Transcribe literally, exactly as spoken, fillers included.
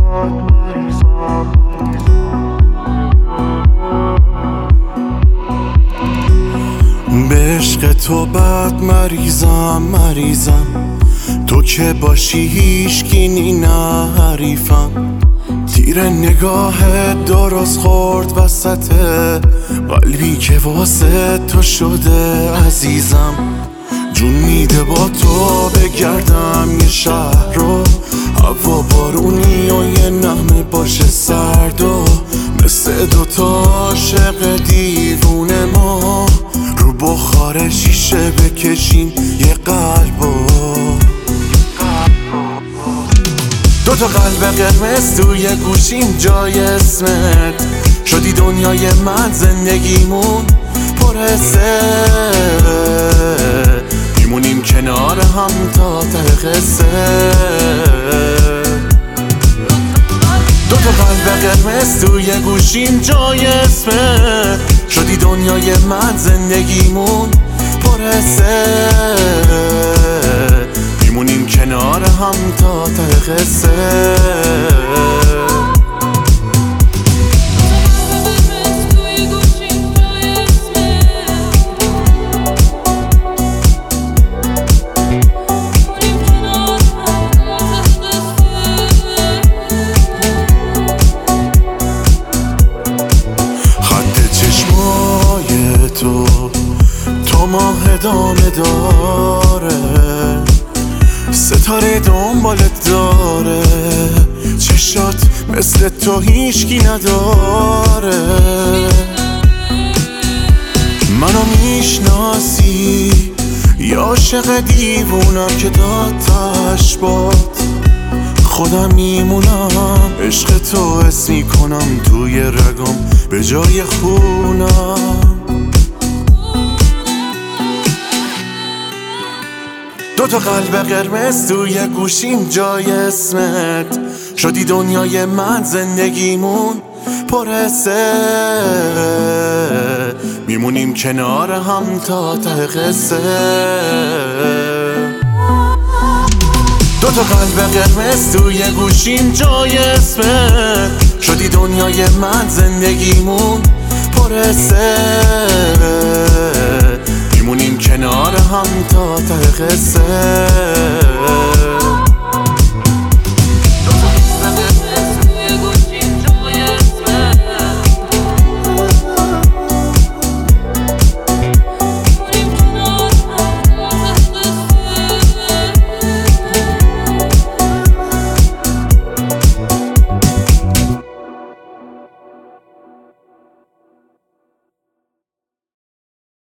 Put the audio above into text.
به عشق تو بد مریضم مریضم، تو که باشی هیچکی نی نه حریفم. تیر نگاهت درست خورد وسط قلبی که واسه تو شده عزیزم. جون میده با تو بگردم یه شهر رو، هوا بارونی و یه نمه باشه سرد و مثل دوتا عاشق دیوونه ما رو بخار شیشه بکشیم یه قلبو. دوتا قلب قرمز توی گوشیم جای اسمت، شدی دنیای من زندگیمون پر حسه. میمونیم کنار هم تا ته قصه. دوتا قلب قرمز توی گوشیم جای اسمت، شدی دنیای من زندگیمون پر حسه. میمونیم کنار هم تا ته قصه. خط چشمای تو تو ماه ادامه داره، ستاره دنبالت داره، چشات مثل تو هیچکی نداره. منو میشناسی یا عاشق دیوونم که دادتش باد، خودم میمونم عشق تو حس میکنم توی رگم به جای خونم. دوتا قلب قرمز توی گوشیم جای اسمت، شدی دنیای من زندگیمون پر حسه. میمونیم کنار هم تا ته قصه. دوتا قلب قرمز توی گوشیم جای اسمت، شدی دنیای من زندگیمون پر حسه. میمونیم کنار هم تا ته قصه.